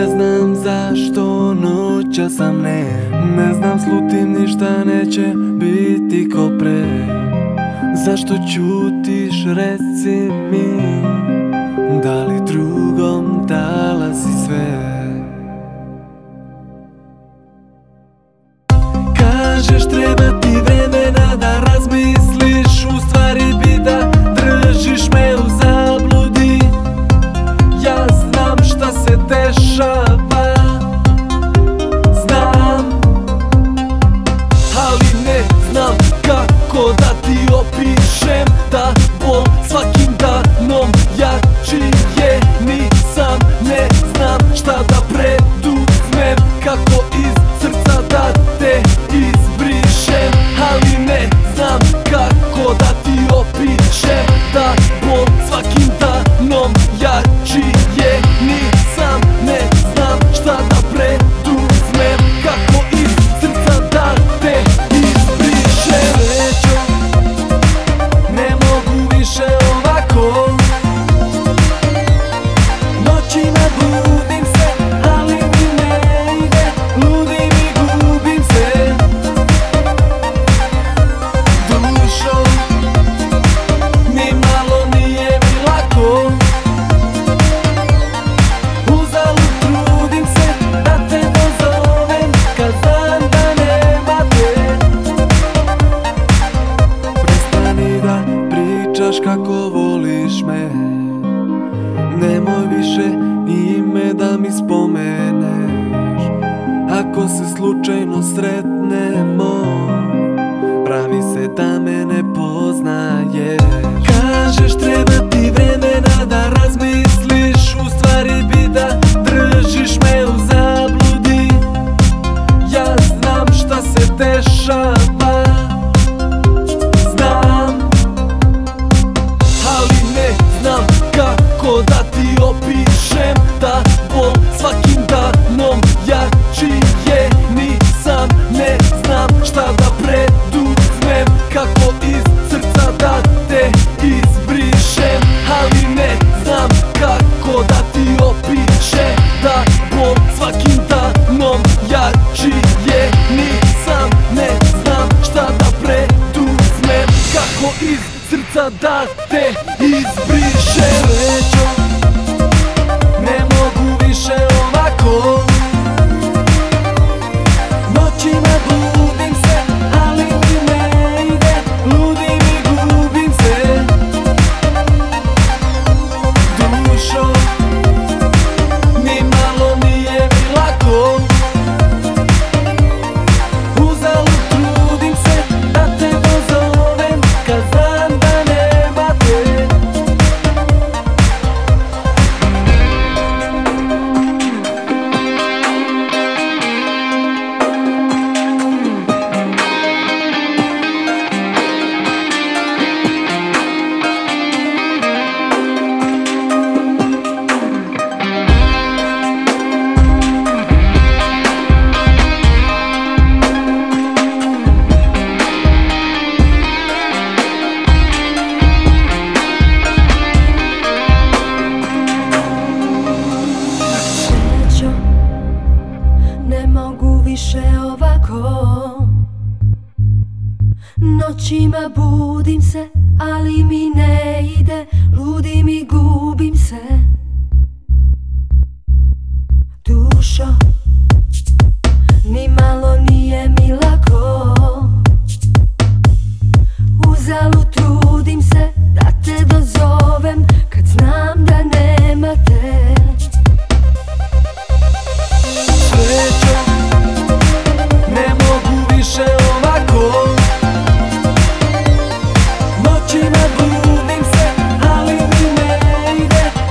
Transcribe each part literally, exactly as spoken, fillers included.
Ne znam zašto noća sam ne Ne znam slutim ništa neće biti ko pre. Zašto ćutiš reci mi, da li drugom dala si sve? Kažeš treba ti vremena da razmisliš, u stvari bi da držiš me u zabludi. Ja znam šta se dešava, znam, ali ne znam kako da ti opišem. Da bol svakim danom jači je, nisam, ne znam šta da preduzmem, kako iz srca da te izbrišem. Ali ne znam kako da ti opišem. Da bol svakim danom jači je, nisam, ne znam šta da preduzmem, kako iz srca da te izbrišem. Srećo, ne mogu više ovako, noćima budim se, ali mi ne ide, ludim i gubim se. Dušo, ni malo nije mi lako, uzalud trudim se da te dozovem, kad znam da nema te. Prestani da pričaš kako voliš me, nemoj više ime da mi spomeneš. Ako se slučajno sretnemo, pravi se da me ne poznaješ. Kažeš treba ti vremena da razmisliš, u stvari bi da držiš me u zabludi. Ja znam šta se dešava, znam, ali ne znam kako da ti opišem. Da bol svakim danom jači je, nisam, ne znam šta da preduzmem, kako iz srca da te izbrišem. Ali ne znam kako da ti opišem. Da bol svakim danom jači je, nisam, ne znam šta da preduzmem, kako iz srca da te izbrišem. Srećo, ne mogu više ovako, noćima budim se, ali mi ne ide, ludim i gubim se. Dušo, ni malo nije mi lako, uzalud trudim se da te dozovem, kad znam da nema te. Srećo, ne mogu više ovako, noćima budim se, ali mi ne ide, ludim i gubim se. Dušo, ni malo nije mi lako, uzalud trudim se da te dozovem, kad znam da nema te. Srećo, ne mogu više ovako, noćima budim se, ali mi ne ide,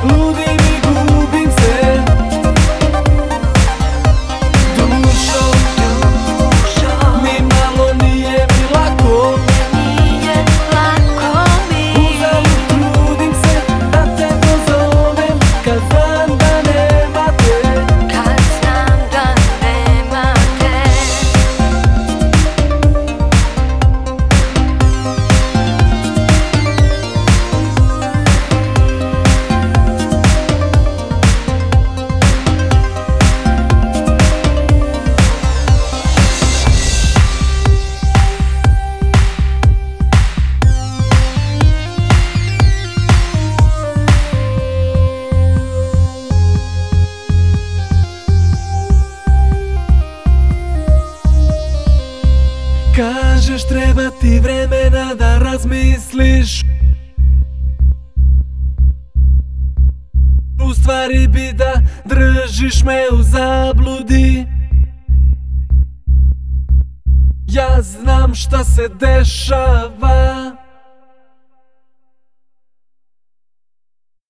ti vremena da razmisliš. U stvari bi da držiš me u zabludi. Ja znam šta se dešava,